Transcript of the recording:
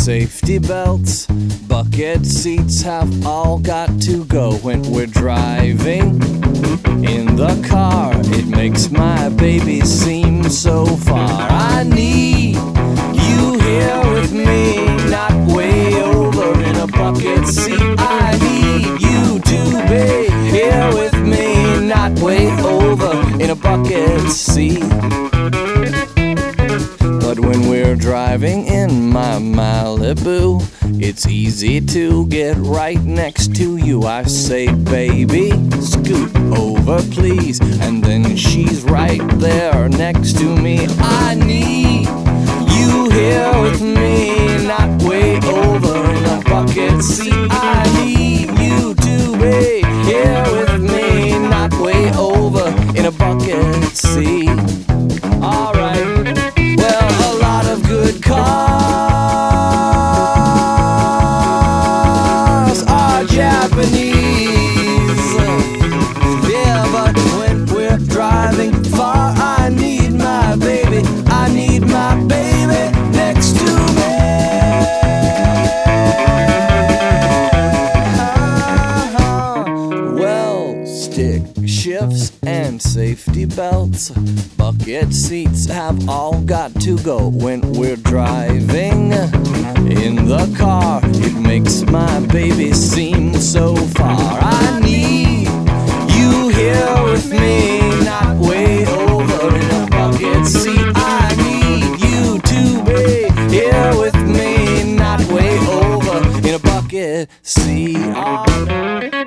safety belts, bucket seats have all got to go when we're driving in the car. It makes my baby seem so far. I need you here with me, not way over in a bucket seat. I need you to be here with me, not way over in a bucket seat. But when we're driving in my Malibu, it's easy to get right next to you. I say, baby, scoot over please, and then she's right there next to me. I need you here with me, not way over in a bucket seat. I need you to be here with me, not way over in a bucket seat. Alright. Well, a lot of good cars are Japanese. Yeah, but when we're driving far, I need my baby. I need my baby next to me. Well, stick shifts and safety belts, bucket seats have all got to go when we're driving in the car. It makes my baby seem so far. I need you here with me, not way over in a bucket seat. I need you to be here with me, not way over in a bucket seat.